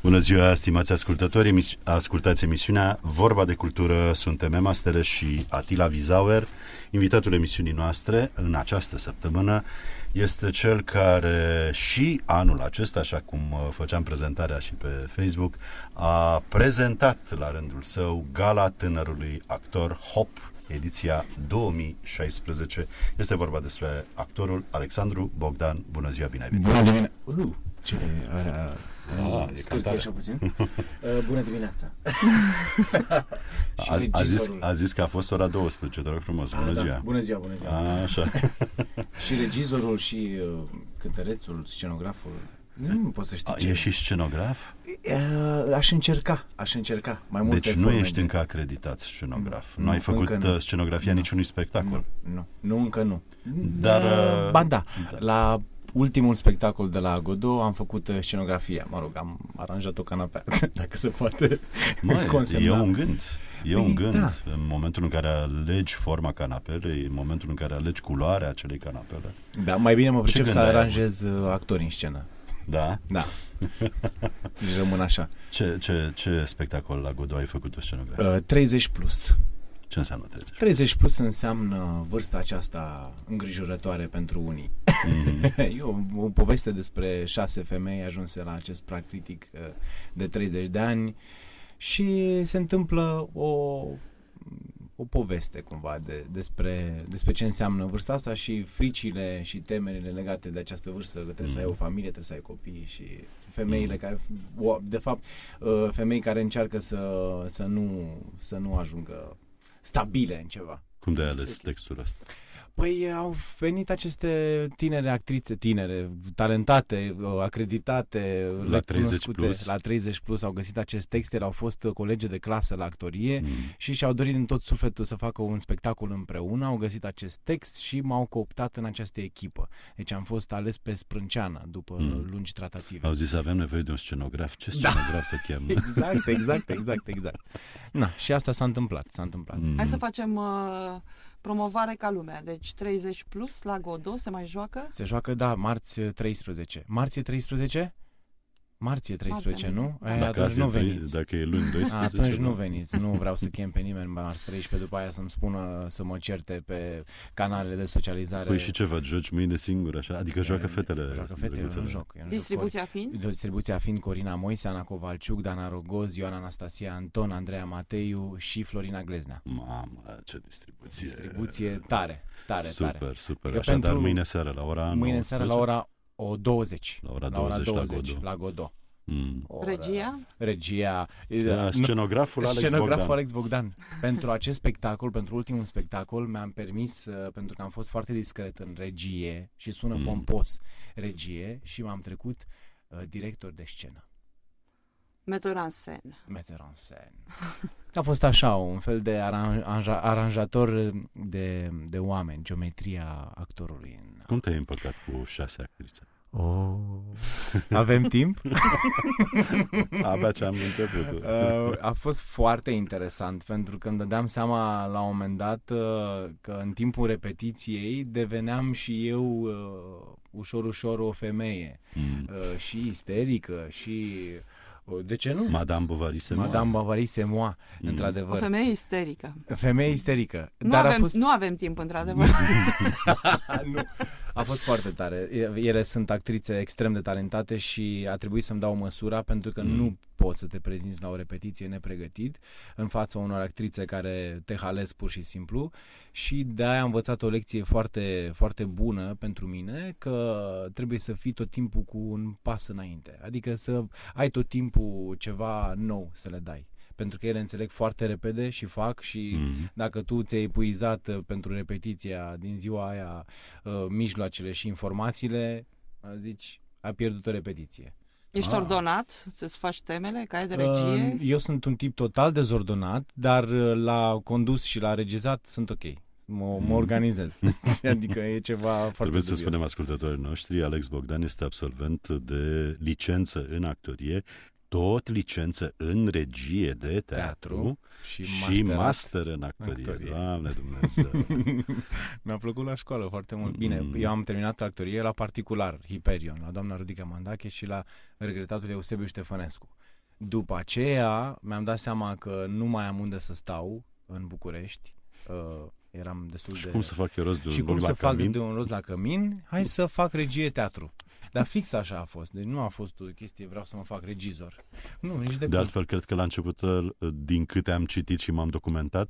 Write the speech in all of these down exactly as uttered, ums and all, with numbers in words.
Bună ziua, stimați ascultători, Emis- ascultați emisiunea Vorba de Cultură. Suntem Emma Stele și Atila Vizauer. Invitatul emisiunii noastre în această săptămână este cel care și anul acesta, așa cum făceam prezentarea și pe Facebook, a prezentat la rândul său Gala Tânărului Actor Hop, ediția două mii șaisprezece. Este vorba despre actorul Alexandru Bogdan. Bună ziua, bine ai venit! Bună dimineața! Uh, ce are... Ah, scârție așa puțin. Uh, bună dimineața! a, a, zis, a zis că a fost ora douăsprezece, te rog frumos. Bună a, ziua! Da. Bună ziua, bună ziua! A, așa. Și regizorul și uh, cântărețul, scenograful. Nu pot să știu. A, e și scenograf? Uh, aș încerca, aș încerca. Mai multe deci nu forme ești de... încă acreditat scenograf. Nu, nu nu ai făcut nu. scenografia nu. niciunui spectacol. Nu, nu, nu încă nu. Dar... Uh, ba da, da, la ultimul spectacol de la Godot am făcut scenografia. Mă rog, am aranjat o canapea, dacă se poate consemna. E un gând. E un gând. Da. În momentul în care alegi forma canapelei, în momentul în care alegi culoarea acelei canapele. Da, mai bine mă pricep să aranjez actorii în scenă. Da? Da. Deci rămân așa. Ce, ce, ce spectacol la Godot ai făcut o scenografie? Uh, treizeci plus. Ce înseamnă treizeci? treizeci plus înseamnă vârsta aceasta îngrijorătoare pentru unii. Mm-hmm. E o, o poveste despre șase femei ajunse la acest prag critic uh, de treizeci de ani și se întâmplă o, o poveste cumva de, despre, despre ce înseamnă vârsta asta și fricile și temerile legate de această vârstă, că trebuie mm-hmm. să ai o familie, trebuie să ai copii și femeile mm-hmm. care, de fapt, uh, femei care încearcă să, să, nu, să nu ajungă stabile în ceva. Cum de-ai ales textul ăsta? Păi au venit aceste tinere actrițe, tinere, talentate, acreditate, la treizeci plus. La treizeci plus au găsit acest text, ele au fost colege de clasă la actorie mm. și și-au dorit din tot sufletul să facă un spectacol împreună, au găsit acest text și m-au cooptat în această echipă. Deci am fost ales pe sprânceană după mm. lungi tratative. Au zis, avem nevoie de un scenograf. Ce scenograf da. să cheamă? Exact, exact, exact, exact. Na, și asta s-a întâmplat, s-a întâmplat. Mm. Hai să facem... Uh... promovare ca lumea. Deci treizeci plus la Godot se mai joacă? Se joacă, da, marți treisprezece. Marți e treisprezece? Marți e treisprezece, marți, nu? Da. E, atunci nu veniți. Dacă e luni doisprezece. Atunci nu veniți. Nu vreau să chem pe nimeni marți treisprezece, după aia să-mi spună să mă certe pe canalele de socializare. Păi și ce vă joci mâine singur, așa? Adică e, joacă fetele. Joacă fetele, eu nu joc. Eu nu Distribuția joc. fiind? Distribuția fiind Corina Moise, Ana Covalciuc, Dana Rogoz, Ioana Anastasia Anton, Andreea Mateiu și Florina Gleznea. Mamă, ce distribuție. Distribuție tare, tare, super, tare. Super, super. Așadar, mâine seară la ora Mâine seară la ora douăzeci. La ora douăzeci la, douăzeci, la Godot. La Godot. Mm. Regia? Regia. Da, scenograful Alex scenograful Bogdan. Alex Bogdan. Pentru acest spectacol, pentru ultimul spectacol, mi-am permis, pentru că am fost foarte discret în regie și sună mm. pompos regie și m-am trecut uh, director de scenă. Metteur en scène. Metteur en scène. A fost așa, un fel de aranja, aranjator de, de oameni, geometria actorului. În... Cum te-ai împăcat cu șase actrițe? Oh. Avem timp? Abia ce am început. Uh, a fost foarte interesant pentru că îmi dădeam seama la un moment dat uh, că în timpul repetiției deveneam și eu uh, ușor, ușor o femeie mm. uh, și isterică și... De ce nu? Madame Bovary c'est moi. Madame Bovary c'est moi, mm. într-adevăr. O femeie isterică. Femeie isterică. Nu, Dar avem, a fost... nu avem timp, într-adevăr. Nu. A fost foarte tare. Ele sunt actrițe extrem de talentate și a trebuit să-mi dau măsura pentru că mm. nu poți să te prezinți la o repetiție nepregătit în fața unor actrițe care te halesc pur și simplu și de-aia am învățat o lecție foarte, foarte bună pentru mine că trebuie să fii tot timpul cu un pas înainte. Adică să ai tot timpul ceva nou să le dai. Pentru că ele înțeleg foarte repede și fac și mm-hmm. dacă tu ți-ai epuizat pentru repetiția din ziua aia uh, mijloacele și informațiile, zici, ai pierdut o repetiție. Ești ah. ordonat? Să-ți faci temele? Ca ai de regie? Uh, eu sunt un tip total dezordonat, dar la condus și la regizat sunt ok. Mă, mă organizez. Adică e ceva foarte Trebuie dubios. să spunem ascultătorii noștri, Alex Bogdan este absolvent de licență în actorie tot licență în regie de teatru, teatru și, și master în actorie. actorie. Doamne Dumnezeu! Mi-a plăcut la școală foarte mult. Bine, mm. eu am terminat actorie la particular, Hyperion, la doamna Rodica Mandache și la regretatul Eusebiu Ștefănescu. După aceea mi-am dat seama că nu mai am unde să stau în București. Uh, eram destul și de... cum să fac eu rost de un și cum la să fac cămin? de un rost la cămin? Hai să fac regie teatru. Dar fix așa a fost. Deci nu a fost o chestie, vreau să mă fac regizor. Nu, nici de De altfel, cred că la început, din câte am citit și m-am documentat,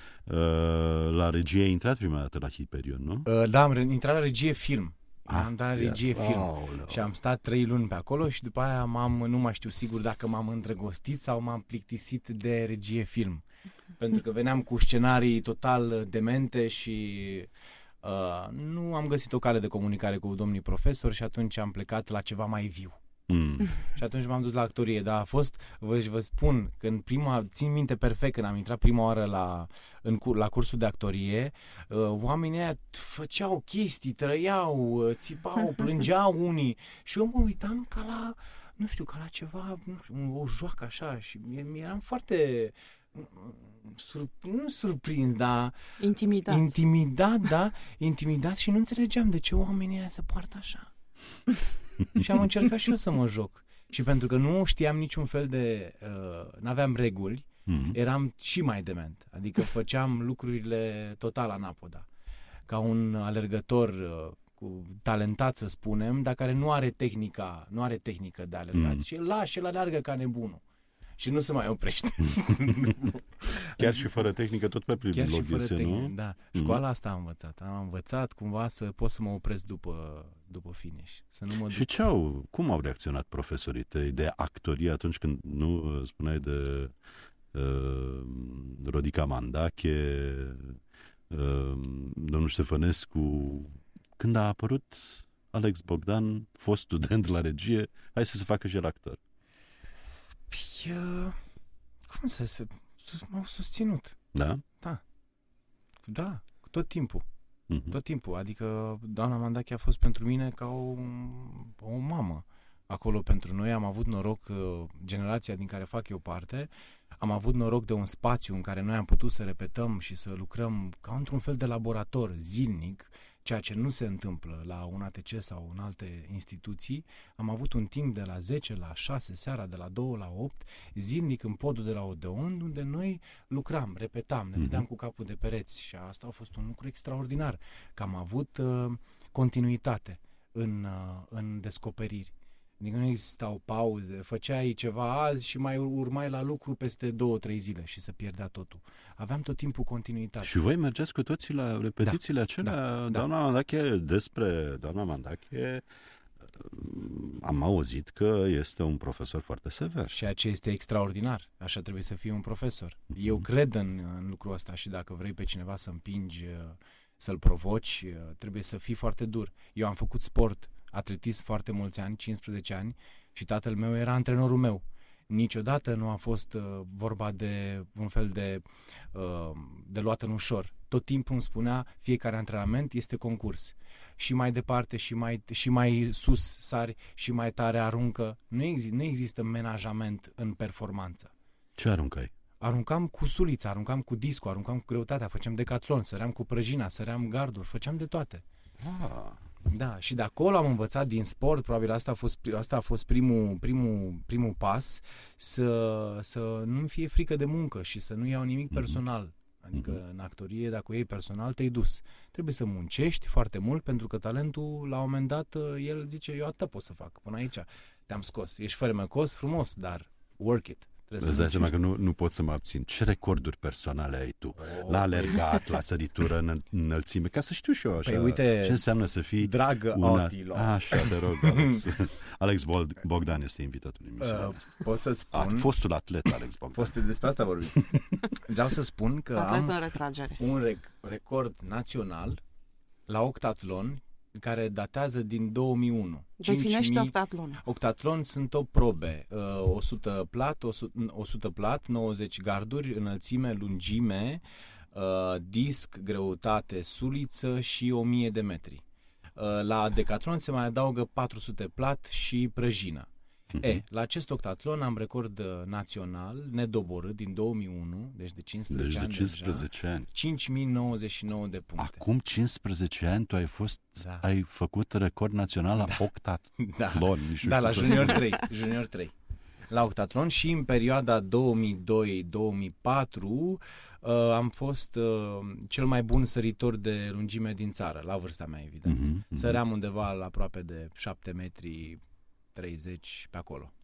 la regie ai intrat prima dată la Hyperion, nu? Da, am intrat la regie film. Ah, am dat la regie yes. film. Oh, no. Și am stat trei luni pe acolo și după aia m-am, nu mai știu sigur dacă m-am îndrăgostit sau m-am plictisit de regie film. Pentru că veneam cu scenarii total demente și uh, nu am găsit o cale de comunicare cu domnii profesori și atunci am plecat la ceva mai viu. Mm. Și atunci m-am dus la actorie, dar a fost, vă, vă spun, că în prima, țin minte perfect când am intrat prima oară la, în, la cursul de actorie, uh, oamenii aia făceau chestii, trăiau, uh, țipau, plângeau unii și eu mă uitam ca la, nu știu, ca la ceva, nu știu, o joacă așa și eram foarte... Sur, nu surprins, dar intimidat. intimidat, da, intimidat și nu înțelegeam de ce oamenii ăia se poartă așa. Și am încercat și eu să mă joc. Și pentru că nu știam niciun fel de, uh, n-aveam reguli, mm-hmm. eram și mai dement. Adică făceam lucrurile total anapoda. Ca un alergător uh, cu talentat, să spunem, dar care nu are tehnica, nu are tehnică de alergat. Mm. Și el lași, el alergă ca nebunul. Și nu se mai oprește. Chiar și fără tehnică, tot pe primul loc iese, nu? Da. Școala asta am învățat. Am învățat cumva să pot să mă opresc după, după finish. Să nu mă și ce au, cum au reacționat profesorii tăi de actorie atunci când, nu, spuneai de uh, Rodica Mandache, uh, domnul Ștefănescu, când a apărut Alex Bogdan, fost student la regie, hai să se facă și el actor. Păi, uh, cum să se... m-au susținut. Da? Da. Da, tot timpul. Uh-huh. Tot timpul. Adică doamna Mandache a fost pentru mine ca o, o mamă acolo pentru noi. Am avut noroc, generația din care fac eu parte, am avut noroc de un spațiu în care noi am putut să repetăm și să lucrăm ca într-un fel de laborator zilnic, ceea ce nu se întâmplă la un A T C sau în alte instituții. Am avut un timp de la zece la șase seara, de la două la opt, zilnic în podul de la Odeon, unde noi lucram, repetam, ne dădeam cu capul de pereți și asta a fost un lucru extraordinar, că am avut uh, continuitate în, uh, în descoperiri. Adică nu existau pauze, făceai ceva azi și mai urmai la lucru peste două, trei zile și se pierdea totul. Aveam tot timpul continuitate. Și voi mergeți cu toții la repetițiile da, acelea? Da, doamna da. Mandache, despre doamna Mandache, am auzit că este un profesor foarte sever. Ceea ce este extraordinar. Așa trebuie să fie un profesor. Eu cred în, în lucrul ăsta și dacă vrei pe cineva să împingi, să-l provoci, trebuie să fii foarte dur. Eu am făcut sport, atletism foarte mulți ani, cincisprezece ani, și tatăl meu era antrenorul meu. Niciodată nu a fost uh, vorba de un fel de, uh, de luat în ușor. Tot timpul îmi spunea, fiecare antrenament este concurs. Și mai departe, și mai, și mai sus sari, și mai tare aruncă. Nu, exi- nu există menajament în performanță. Ce aruncai? Aruncam cu sulița, aruncam cu discul, aruncam cu greutatea, făceam decatlon, săream cu prăjina, săream garduri, făceam de toate. Ah. Da, și de acolo am învățat din sport, probabil asta a fost, asta a fost primul, primul, primul pas, să, să nu-mi fie frică de muncă și să nu iau nimic personal. Adică în actorie, dacă o iei personal, te-ai dus. Trebuie să muncești foarte mult, pentru că talentul, la un moment dat, el zice, eu atât pot să fac, până aici te-am scos. Ești fermecos, frumos, dar work it. Îți dai seama că nu, nu pot să mă abțin. Ce recorduri personale ai tu? Oh. La alergat, la săritură în înălțime, ca să știu și eu așa. Păi uite, ce înseamnă să fii dragă una... Atilo. Așa, te rog, Alex. Alex Bogdan este invitatul emisiunii. Uh, pot să-ți spun... A, fostul atlet Alex Bogdan. Fostul, despre asta vorbim. Vreau să spun că atlet am retragere. un rec- record național la octatlon care datează din două mii unu. Definește octatlon. Octatlon sunt o probe, o sută plat, o sută plat, nouăzeci garduri, înălțime, lungime, disc, greutate, suliță și o mie de metri. La decatlon se mai adaugă patru sute plat și prăjină. Uh-huh. E, la acest octatlon am record uh, național, nedoborât, din două mii unu, deci de cincisprezece Deci de ani cincisprezece deja, ani. cinci mii nouăzeci și nouă de puncte. Acum cincisprezece ani tu ai fost, Da. ai făcut record național la octatlon. Da, Nu știu da ce la să junior spun. trei, junior trei. La octatlon și în perioada două mii doi două mii patru uh, am fost uh, cel mai bun săritor de lungime din țară, la vârsta mea, evident. Mhm, mhm. Săream undeva la aproape de șapte metri treizeci pe acolo.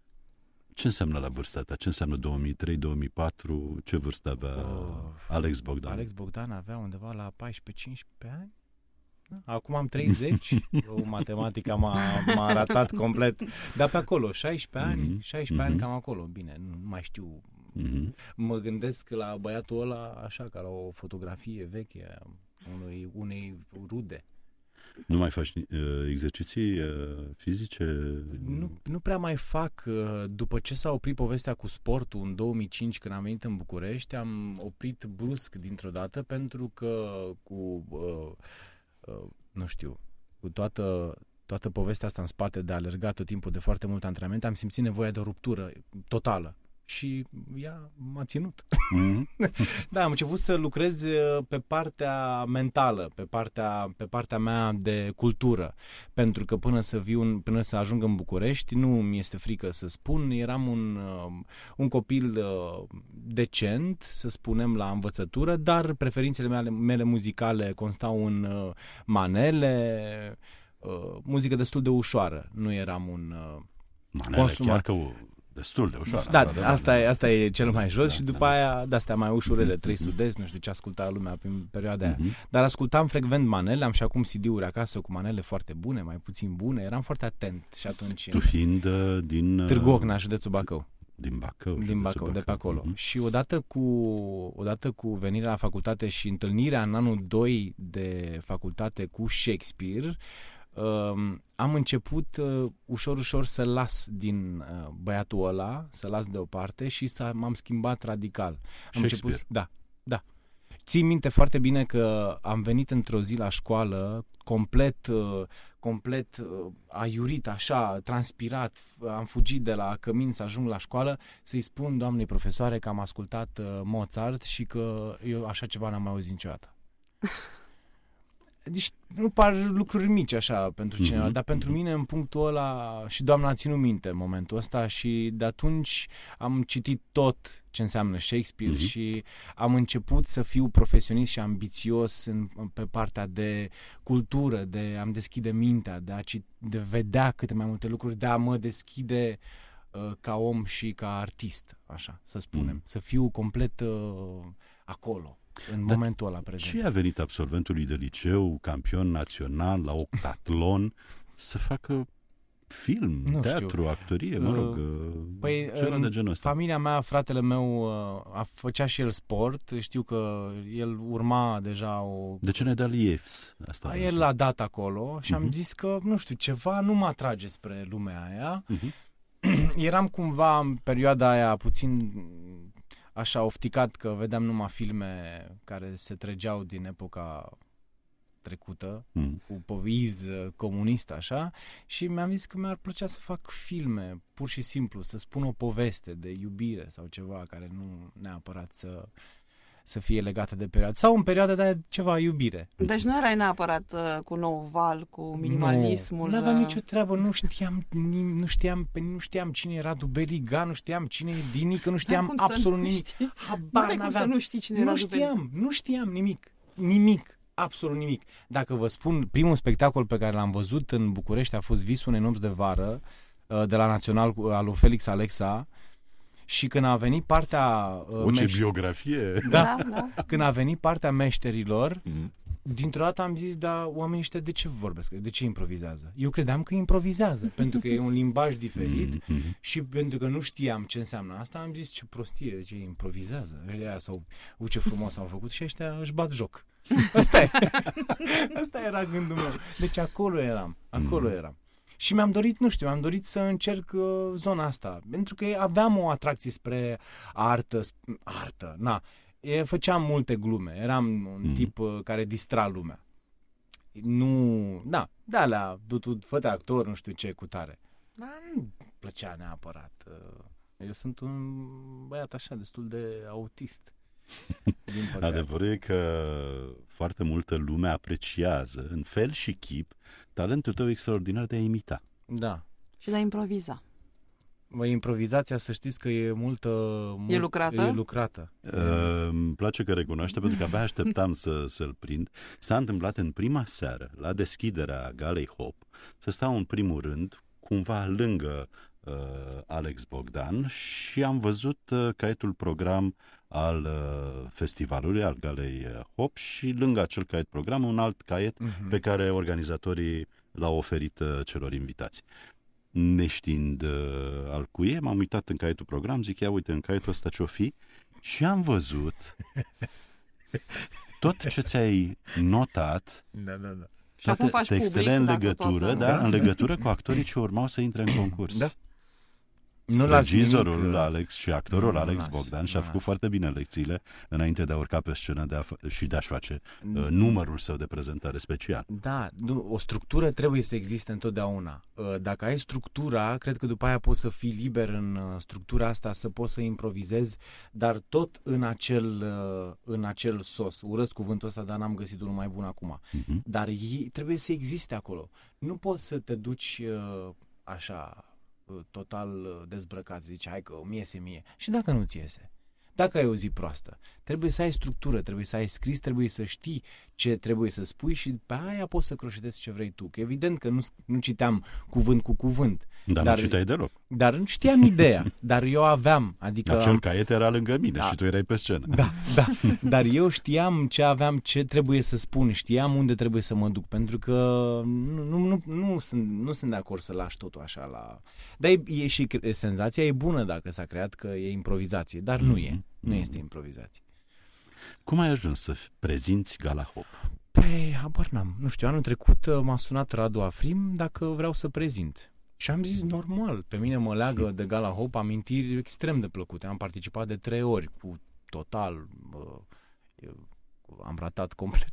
Ce înseamnă la vârsta ta? Ce înseamnă două mii trei două mii patru? Ce vârstă avea Uh, Alex Bogdan? Alex Bogdan avea undeva la paisprezece cincisprezece ani. Da? Acum am treizeci, o, matematica m-a, m-a arătat complet, dar pe acolo, șaisprezece ani, Mhm, șaisprezece mhm. ani cam acolo, bine, nu, nu mai știu, Mhm. mă gândesc la băiatul ăla așa, ca la o fotografie veche a unei, unei rude. Nu mai faci uh, exerciții uh, fizice? Nu, nu prea mai fac, uh, după ce s-a oprit povestea cu sportul în două mii cinci când am venit în București, am oprit brusc dintr-o dată pentru că cu, uh, uh, nu știu, cu toată, toată povestea asta în spate de a alerga tot timpul de foarte mult antrenament, am simțit nevoia de o ruptură totală. Și ea m-a ținut. Mhm. Da, am început să lucrez uh, pe partea mentală, pe partea, pe partea mea de cultură, pentru că până să viu, până să ajung în București, nu mi este frică să spun, eram un, uh, un copil uh, decent, să spunem, la învățătură, dar preferințele mele, mele muzicale constau în uh, manele, uh, muzică destul de ușoară, nu eram un uh, Manele, consumat. chiar că o- destul de ușoară. Da, într-adevăr. asta e, asta e cel mai jos Da, și da, după da. aia de-astea mai ușurele, Mhm, trei mhm. sud-est, nu știu ce asculta lumea prin perioada aia. Mhm. Dar ascultam frecvent manele, am și acum C D-uri acasă cu manele foarte bune, mai puțin bune, eram foarte atent și atunci Tu fiind uh, din... uh, Târgu Ocna, județul Bacău, Din Bacău. din județul Bacău, de pe acolo. Mhm. Și odată cu, odată cu venirea la facultate și întâlnirea în anul doi de facultate cu Shakespeare, um, am început uh, ușor, ușor să las din uh, băiatul ăla, să las deoparte și să m-am schimbat radical. Am Shakespeare. început, da, da. Țin minte foarte bine că am venit într-o zi la școală complet, uh, complet uh, aiurit, așa, transpirat, f- am fugit de la cămin să ajung la școală să-i spun doamnei profesoare că am ascultat uh, Mozart și că eu așa ceva n-am mai auzit niciodată. Deci nu par lucruri mici așa pentru cineva, Mhm, dar pentru mhm. mine în punctul ăla și doamna a ținut minte în momentul ăsta și de atunci am citit tot ce înseamnă Shakespeare Mhm. și am început să fiu profesionist și ambițios în, pe partea de cultură, de a-mi deschide mintea, de a ci, de vedea câte mai multe lucruri, de a mă deschide uh, ca om și ca artist, așa, să spunem, Mhm. să fiu complet uh, acolo, în Dar momentul ăla prezent. Ce a venit absolventului de liceu, campion național, la octatlon, să facă film, Nu teatru, știu. actorie, mă rog, Uh, uh, Păi, ceva în de genul ăsta. familia mea, fratele meu uh, a făcea și el sport, știu că el urma deja o... De ce ne-a dat Liefs? Asta A, vreau el să- l-a dat acolo și am Mhm. zis că, nu știu, ceva nu mă atrage spre lumea aia. Mhm. Eram cumva în perioada aia puțin așa ofticat că vedeam numai filme care se trăgeau din epoca trecută, Mhm. cu poviz uh, comunist așa, și mi-am zis că mi-ar plăcea să fac filme, pur și simplu, să spun o poveste de iubire sau ceva care nu neapărat să, să fie legată de perioadă. Sau în perioada de ceva iubire. Deci nu erai neapărat uh, cu nou val, cu minimalismul. Nu aveam uh, nicio treabă, nu știam, nim- nu știam, nu știam cine era Dubeliga, nu știam cine e Dinică, nu știam N-ai cum să absolut nu nimic. știi. Habar N-ai cum să n-aveam. nu știi cine Nu era Dubeliga. știam, nu știam nimic, nimic, absolut nimic. Dacă vă spun, primul spectacol pe care l-am văzut în București a fost Visul unei nopți de vară, uh, de la Național cu- al lui Felix Alexa, și când a venit partea uh, O, ce meș- biografie! Da, da. când a venit partea meșterilor, Mhm. dintr-o dată am zis, da, oamenii ăștia de ce vorbesc? De ce improvizează? Eu credeam că improvizează, pentru că e un limbaj diferit Mhm. și pentru că nu știam ce înseamnă asta, am zis ce prostie, de ce improvizează? Ăia sau, u, ce frumos au făcut și ăștia își bat joc. Asta e. Asta era gândul meu. Deci acolo eram, acolo eram. Și mi-am dorit, nu știu, mi-am dorit să încerc uh, zona asta, pentru că aveam o atracție spre artă, sp- artă, na. E, făceam multe glume, eram un Mhm. tip uh, care distra lumea. Nu, da, de alea, du tu, fă-te actor, nu știu ce, cu tare. Dar nu, plăcea neapărat. Eu sunt un băiat așa, destul de autist. Din păcate. Adevărul e că foarte multă lume apreciază, în fel și chip, talentul tău extraordinar de a imita. Da. Și de a improviza. Mă, improvizația, să știți că e multă... Mult, E lucrată? E lucrată. Uh, îmi place că recunoaște, pentru că abia așteptam să, să-l prind. S-a întâmplat în prima seară, la deschiderea Galei Hop, să stau în primul rând, cumva lângă uh, Alex Bogdan, și am văzut uh, caietul program al uh, festivalului, al Galei Hop, și lângă acel caiet program un alt caiet uh-huh. pe care organizatorii l-au oferit uh, celor invitați. Neștiind uh, al cuie, m-am uitat în caietul program, zic, ia uite, în caietul ăsta ce-o fi, și am văzut tot ce ți-ai notat, da, da, da. toate textele în legătură, da, da, în legătură cu actorii ce urmau să intre în concurs. Da. Nu Regizorul nimic, Alex și actorul nu, Alex nu Bogdan las, și-a nu făcut las. foarte bine lecțiile înainte de a urca pe scenă de a f- și de a-și face uh, numărul său de prezentare special. Da, nu, o structură trebuie să existe întotdeauna. Dacă ai structura, cred că după aia poți să fii liber în structura asta, să poți să improvizezi, dar tot în acel, în acel sos. Urăsc cuvântul ăsta, dar n-am găsit unul mai bun acum. Uh-huh. Dar trebuie să existe acolo. Nu poți să te duci așa total dezbrăcat, zici, hai că mi iese mie. Și dacă nu ți iese? Dacă ai o zi proastă, trebuie să ai structură, trebuie să ai scris, trebuie să știi ce trebuie să spui și pe aia poți să croșetezi ce vrei tu. Că evident că nu, nu citeam cuvânt cu cuvânt. Dar, dar nu citeai deloc. Dar nu știam ideea, dar eu aveam. Adică acel am... caiet era lângă mine, da. Și tu erai pe scenă. Da, da. Dar eu știam ce aveam, ce trebuie să spun, știam unde trebuie să mă duc, pentru că nu, nu, nu, nu, sunt, nu sunt de acord să lași totul așa la... Dar e, e și senzația e bună dacă s-a creat că e improvizație, dar nu e. Nu este improvizație. Cum ai ajuns să prezinți Gala Hop? Păi, habar n-am. Nu știu, anul trecut m-a sunat Radu Afrim dacă vreau să prezint. Și am zis, normal, pe mine mă leagă de Gala Hop amintiri extrem de plăcute. Am participat de trei ori cu total... Bă, am ratat complet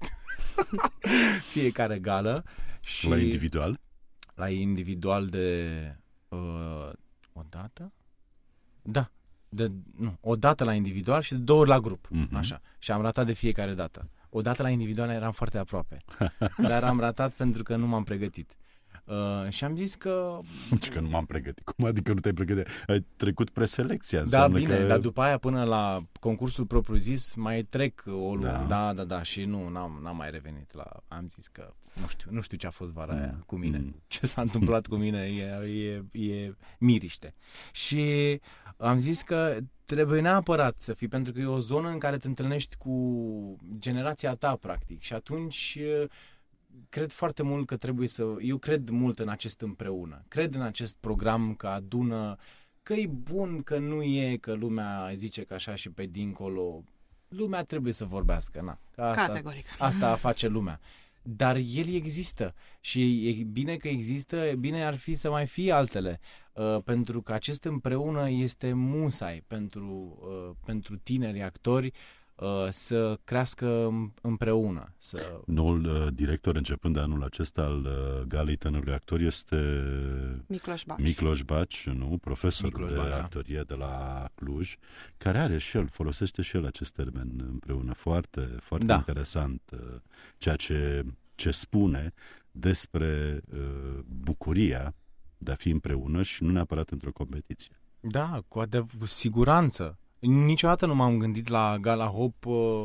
fiecare gală. Și la individual? La individual de... Uh, o dată? Da. De, nu, o dată la individual și de două ori la grup. Uh-huh. Așa. Și am ratat de fiecare dată. O dată la individual eram foarte aproape. Dar am ratat pentru că nu m-am pregătit. Uh, și am zis că... Deci că nu m-am pregătit. Cum adică nu te-ai pregătit? Ai trecut preselecția. Da, bine, că... dar după aia până la concursul propriu-zis mai trec o lună. Da. da, da, da. Și nu, n-am, n-am mai revenit la... Am zis că nu știu, nu știu ce a fost vara mm. aia cu mine. Mm. Ce s-a întâmplat cu mine e, e, e miriște. Și am zis că trebuie neapărat să fii, pentru că e o zonă în care te întâlnești cu generația ta, practic. Și atunci... Cred foarte mult că trebuie să... Eu cred mult în acest împreună. Cred în acest program că adună... Că e bun, că nu e, că lumea zice că așa și pe dincolo. Lumea trebuie să vorbească, na. Că asta, Categoric. Asta face lumea. Dar el există. Și e bine că există, bine ar fi să mai fie altele. Uh, pentru că acest împreună este musai pentru, uh, pentru tineri actori, să crească împreună. Să... Noul uh, director, începând de anul acesta, al uh, Galei Tânărului Actor, este Micloș Baci. Micloș Baci, nu? Profesor Micloș de Baci, da. actorie de la Cluj, care are și el, folosește și el acest termen împreună. Foarte, foarte da. interesant uh, ceea ce, ce spune despre uh, bucuria de a fi împreună și nu neapărat într-o competiție. Da, cu adevăr, siguranță. Niciodată nu m-am gândit la Gala Hop.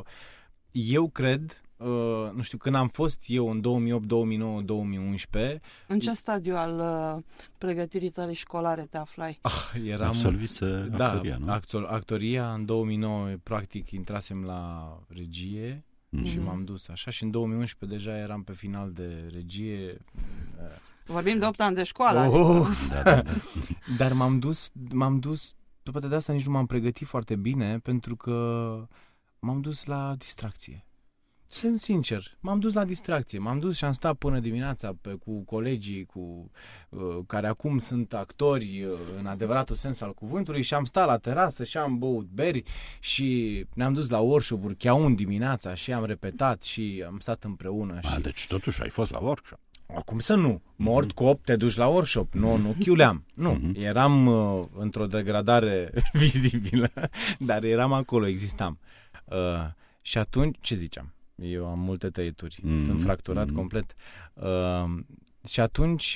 Eu cred, nu știu, când am fost eu în două mii opt, două mii nouă, două mii unsprezece... În ce stadiu al uh, pregătirii tale școlare te aflai? Ah, eram, Absolvise actoria, da, nu? Actor, actoria. În două mii nouă, practic, intrasem la regie mm-hmm. și m-am dus așa. Și în două mii unsprezece deja eram pe final de regie. Vorbim de opt ani de școală. Oh, adică. da, da, da. Dar m-am dus, m-am dus după de asta nici nu m-am pregătit foarte bine, pentru că m-am dus la distracție. Sunt sincer, m-am dus la distracție. M-am dus și am stat până dimineața pe, cu colegii cu, uh, care acum sunt actori uh, în adevăratul sens al cuvântului și am stat la terasă și am băut beri și ne-am dus la workshop-uri chiar un dimineața și am repetat și am stat împreună. A, și... deci totuși ai fost la workshop. Cum să nu? Mort, cop, te duci la workshop. Nu, nu chiuleam. Nu, eram uh, într-o degradare vizibilă, dar eram acolo, existam. Uh, și atunci, ce ziceam? Eu am multe tăieturi, mm-hmm. sunt fracturat mm-hmm. complet. Uh, și atunci,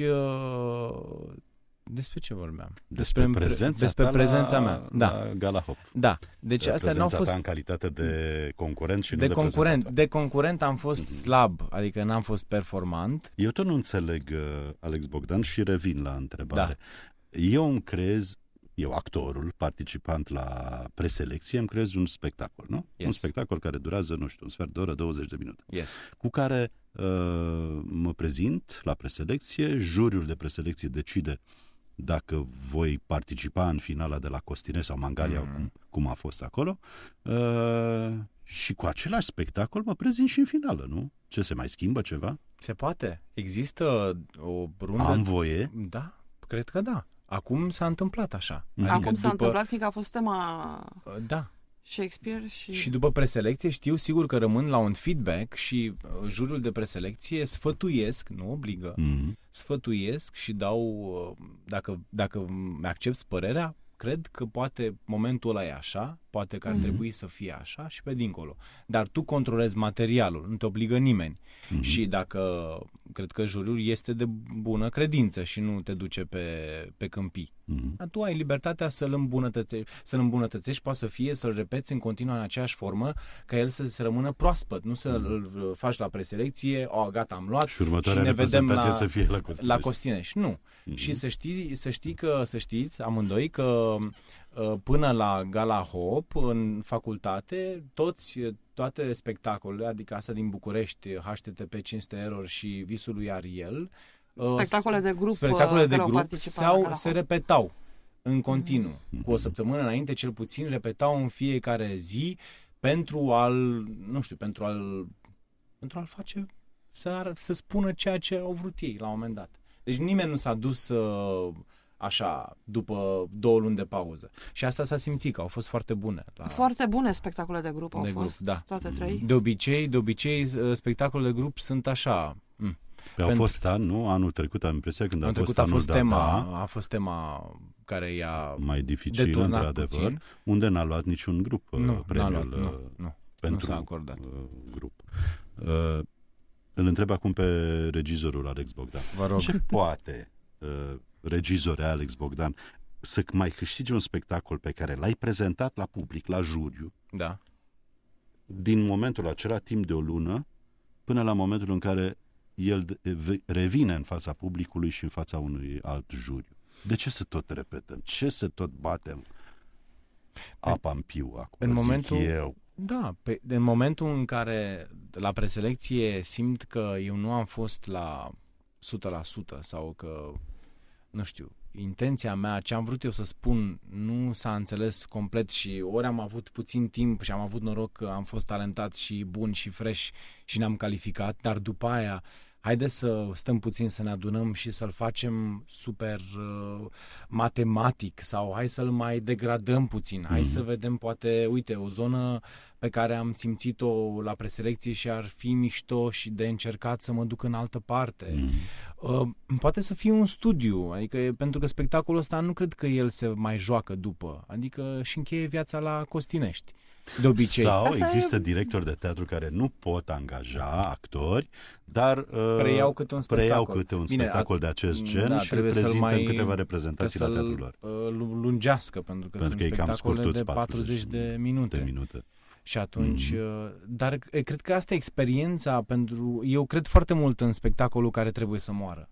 uh, despre ce vorbeam? Despre, despre prezența despre ta prezența la, mea. Da. La Gala Hop. Da. Deci de astea n-au fost ta în calitate de concurent și de, nu de concurent. De concurent am fost mm-hmm. slab, adică n-am fost performant. Eu tot nu înțeleg, Alex Bogdan, și revin la întrebare. Da. Eu îmi creez, eu actorul, participant la preselecție, îmi creez un spectacol, nu? Yes. Un spectacol care durează, nu știu, un sfert de oră, douăzeci de minute. Yes. Cu care uh, mă prezint la preselecție, juriul de preselecție decide dacă voi participa în finala de la Costine sau Mangalia, mm-hmm. cum, cum a fost acolo, uh, și cu același spectacol mă prezint și în finală, nu? Ce, se mai schimbă ceva? Se poate. Există o rundă... Am voie? Da, cred că da. Acum s-a întâmplat așa. Adică Acum s-a după... întâmplat, fiindcă a fost tema... Da. Shakespeare și... Și după preselecție știu sigur că rămân la un feedback și juriul de preselecție sfătuiesc, nu obligă, mm-hmm. sfătuiesc și dau, dacă, dacă mi-accepți părerea, cred că poate momentul ăla e așa, poate că ar mm-hmm. trebui să fie așa și pe dincolo. Dar tu controlezi materialul, nu te obligă nimeni. Mm-hmm. Și dacă, cred că juriul este de bună credință și nu te duce pe, pe câmpii. Mm-hmm. Dar tu ai libertatea să-l îmbunătățești, să-l îmbunătățești, poate să fie, să-l repeți în continuu în aceeași formă, ca el să se rămână proaspăt, nu să-l mm-hmm. faci la preselecție, o, gata, am luat și, următoarea și ne vedem la, să fie la Costinești. La Costinești. Nu. Mm-hmm. Și să știi, să știi că, să știți, amândoi, că până la Gala Hop, în facultate, toți, toate spectacolele, adică asta din București, H T T P cinci sute Error și Visul lui Ariel, spectacole de grup, spectacole de grup sau se repetau în continuu. Mm-hmm. Cu o săptămână înainte, cel puțin, repetau în fiecare zi pentru a-l, nu știu, pentru a-l, pentru a-l face să, să spună ceea ce au vrut ei la un moment dat. Deci nimeni nu s-a dus uh, așa, după două luni de pauză. Și asta s-a simțit, că au fost foarte bune. La... Foarte bune spectacole de grup au de fost, grup, da. toate trei. De obicei, de obicei, spectacolele de grup sunt așa... M- Au Pentru... fost an, nu? Anul trecut am impresia când anul a fost trecut anul a fost tema, data, a fost tema care i-a mai dificil, într-adevăr, puțin. Unde n-a luat niciun grup nu, premiul luat, nu, nu, pentru nu s-a acordat. grup. Uh, îl întreb acum pe regizorul Alex Bogdan. Vă rog. Ce poate uh, regizorul Alex Bogdan să mai câștige un spectacol pe care l-ai prezentat la public, la juriu, da. din momentul acela, timp de o lună, până la momentul în care el revine în fața publicului și în fața unui alt juriu. De ce să tot repetăm? Ce să tot batem apa în piu acum? În momentul, eu. Da, pe, în momentul în care la preselecție simt că eu nu am fost la o sută la sută sau că, nu știu, intenția mea, ce am vrut eu să spun, nu s-a înțeles complet și ori am avut puțin timp și am avut noroc că am fost talentat și bun și fresh și ne-am calificat, dar după aia haideți să stăm puțin să ne adunăm și să-l facem super uh, matematic sau hai să-l mai degradăm puțin. Hai mm-hmm. să vedem, poate, uite, o zonă pe care am simțit-o la preselecție și ar fi mișto și de încercat să mă duc în altă parte. Mm-hmm. Uh, poate să fie un studiu, adică pentru că spectacolul ăsta nu cred că el se mai joacă după, adică și încheie viața la Costinești. De obicei. Sau Asta există e... directori de teatru care nu pot angaja actori, dar uh, preiau câte un spectacol, preiau câte un Bine, spectacol de acest gen da, și îl prezintă mai, în câteva reprezentații la teatrul lor. Uh, lungească, pentru că pentru sunt că spectacole de patruzeci de minute. De minute. Și atunci, mm-hmm. dar cred că asta e experiența pentru... Eu cred foarte mult în spectacolul care trebuie să moară.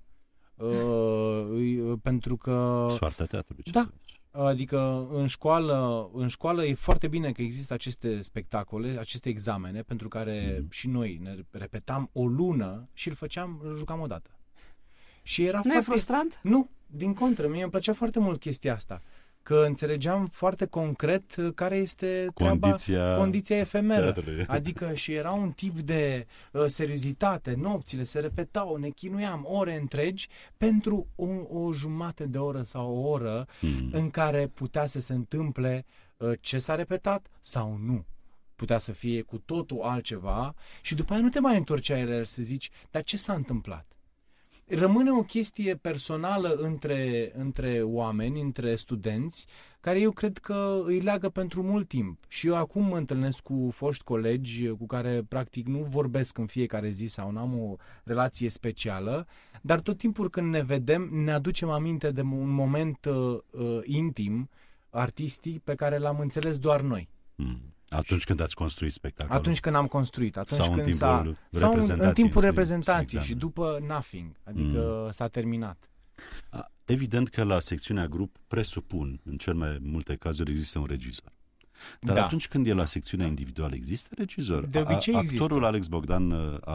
Uh, pentru că... Soarta teatrului, ce da. să zici? Adică în școală, în școală e foarte bine că există aceste spectacole, aceste examene, pentru care mm. și noi ne repetam o lună și îl făceam, îl jucam o dată. Și era nu foarte... e frustrant? Nu, din contră, mie îmi plăcea foarte mult chestia asta. Că înțelegeam foarte concret care este treaba, condiția, condiția efemeră. Teatrului. Adică și era un tip de uh, seriozitate, nopțile se repetau, ne chinuiam ore întregi pentru o, o jumătate de oră sau o oră hmm. în care putea să se întâmple uh, ce s-a repetat sau nu. Putea să fie cu totul altceva și după aia nu te mai întorceai la el să zici, dar ce s-a întâmplat? rămâne o chestie personală între, între oameni, între studenți, care eu cred că îi leagă pentru mult timp. Și eu acum mă întâlnesc cu foști colegi cu care practic nu vorbesc în fiecare zi sau nu am o relație specială, dar tot timpul când ne vedem ne aducem aminte de un moment uh, uh, intim, artistic, pe care l-am înțeles doar noi. Mm. Atunci când ați construit spectacolul. Atunci când am construit. Atunci sau când în s-a, timpul sau în, în timpul reprezentației exact. și după nothing. Adică mm. s-a terminat. Evident că la secțiunea grup presupun, în cel mai multe cazuri există un regizor. Dar da. atunci când e la secțiunea individuală există regizor. De obicei a, există. Actorul Alex Bogdan a,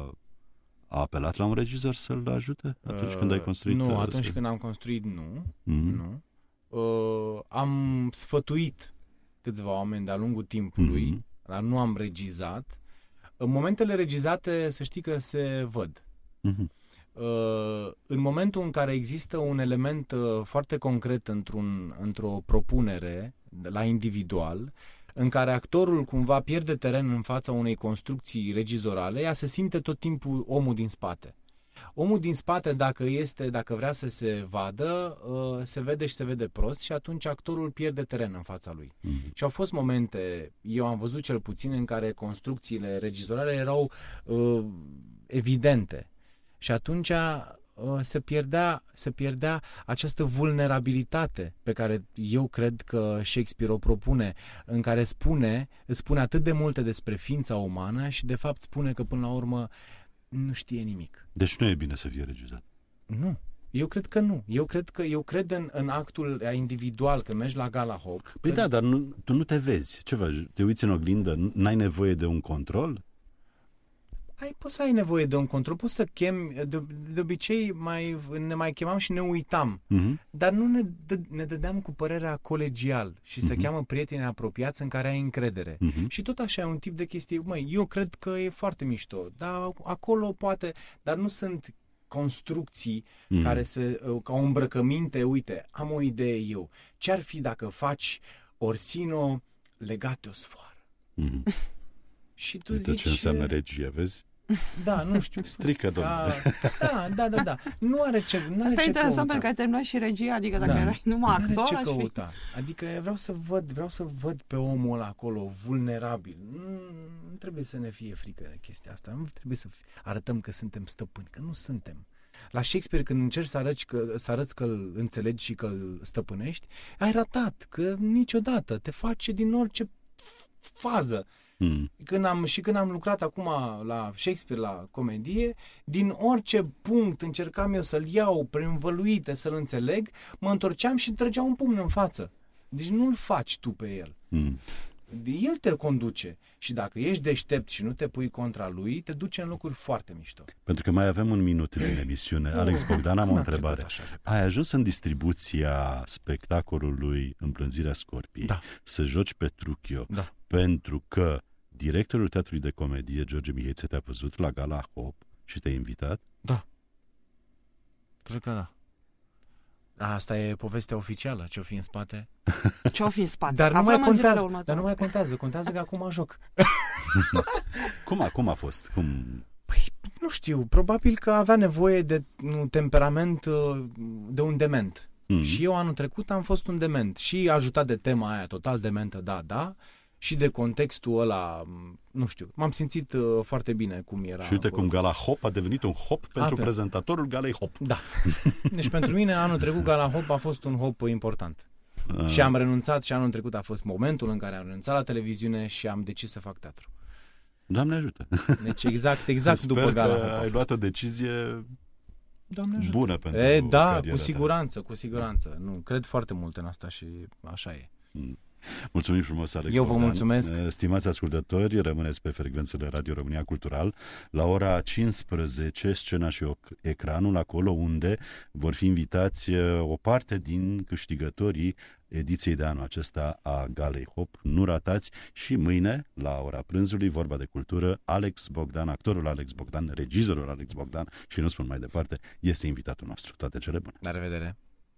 a apelat la un regizor să-l ajute atunci uh, când ai construit? Nu, atunci când am construit nu. Mm-hmm. nu. Uh, am sfătuit câțiva oameni de-a lungul timpului, mm-hmm. dar nu am regizat. În momentele regizate, să știi că se văd. Mm-hmm. Uh, în momentul în care există un element uh, foarte concret într-un, într-o propunere la individual, în care actorul cumva pierde teren în fața unei construcții regizorale, ea se simte tot timpul omul din spate. Omul din spate, dacă este, dacă vrea să se vadă, uh, se vede și se vede prost și atunci actorul pierde teren în fața lui. Mm-hmm. Și au fost momente, eu am văzut cel puțin, în care construcțiile regizorale erau uh, evidente. Și atunci uh, se pierdea, se pierdea această vulnerabilitate pe care eu cred că Shakespeare o propune, în care spune, spune atât de multe despre ființa umană și de fapt spune că până la urmă nu știe nimic. Deci nu e bine să fie regizat. Nu. Eu cred că nu. Eu cred că eu cred în, în actul individual, când mergi la Gala Hop. Păi că... da, dar nu, tu nu te vezi. Ce faci? Te uiți în oglindă? N-ai nevoie de un control? Ai, poți să ai nevoie de un control, poți să chemi, de, de obicei mai, ne mai chemam și ne uitam, uh-huh. dar nu ne, dă, ne dădeam cu părerea colegial și uh-huh. se cheamă prieteni apropiați în care ai încredere. Uh-huh. Și tot așa e un tip de chestie, măi, eu cred că e foarte mișto, dar acolo poate, dar nu sunt construcții uh-huh. care se, ca o îmbrăcăminte, uite, am o idee eu, ce-ar fi dacă faci Orsino legat de o sfoară? Uh-huh. Și tu uite zici... ce înseamnă regie, vezi? Da, nu știu. Strică, domnule. Da, da, da, da. Nu are ce nu Asta are e interesant căuta. pentru că ai terminat și regia, adică dacă da. erai numai nu actor, are ce aș căuta. Fi... Adică vreau să văd, vreau să văd pe omul ăla acolo, vulnerabil. Nu, nu trebuie să ne fie frică de chestia asta. Nu trebuie să arătăm că suntem stăpâni, că nu suntem. La Shakespeare, când încerci să arăți că, să arăți că îl înțelegi și că îl stăpânești, ai ratat, că niciodată te face din orice fază. Mm. Când am, și când am lucrat acum la Shakespeare, la comedie, din orice punct încercam eu să-l iau preînvăluite, să-l înțeleg, mă întorceam și trăgea un pumn în față. Deci nu-l faci tu pe el. Mm. El te conduce și dacă ești deștept și nu te pui contra lui, te duce în locuri foarte mișto. Pentru că mai avem un minut din emisiune. Alex Bogdan, am o întrebare. Ai ajuns în distribuția spectacolului Împlânzirea Scorpiei da. să joci Petruchio da. pentru că directorul Teatrului de Comedie, George Mihaiță, te-a văzut la Gala Hop și te-a invitat? Da. Cred că da. Asta e povestea oficială, ce-o fi în spate. Ce-o fi în spate. Dar nu, mai contează, dar nu mai contează, contează că acum joc. cum, a, cum a fost? Cum... Păi, nu știu, probabil că avea nevoie de un temperament, de un dement. Mm-hmm. Și eu anul trecut am fost un dement. Și ajutat de tema aia total dementă, da, da, și de contextul ăla, nu știu, m-am simțit uh, foarte bine cum era. Și uite acolo. Cum Gala Hop a devenit un hop pentru a, prezentatorul Galei Hop. Da. Deci pentru mine anul trecut Gala Hop a fost un hop important. A. Și am renunțat și anul trecut a fost momentul în care am renunțat la televiziune și am decis să fac teatru. Doamne ajută! Deci exact, exact Sper după Gala Hop ai fost. luat o decizie Doamne ajută. bună pentru e, Da, cu ta. siguranță, cu siguranță. Nu, cred foarte mult în asta și așa e. Mm. Mulțumim frumos, Alex Eu vă Bogdan. mulțumesc. Stimați ascultători, rămâneți pe frecvențele Radio România Cultural. La ora cincisprezece, scena și ecranul, acolo unde vor fi invitați o parte din câștigătorii ediției de anul acesta a Galei Hop. Nu ratați și mâine, la ora prânzului, vorba de cultură, Alex Bogdan, actorul Alex Bogdan, regizorul Alex Bogdan și nu spun mai departe, este invitatul nostru. Toate cele bune. La revedere!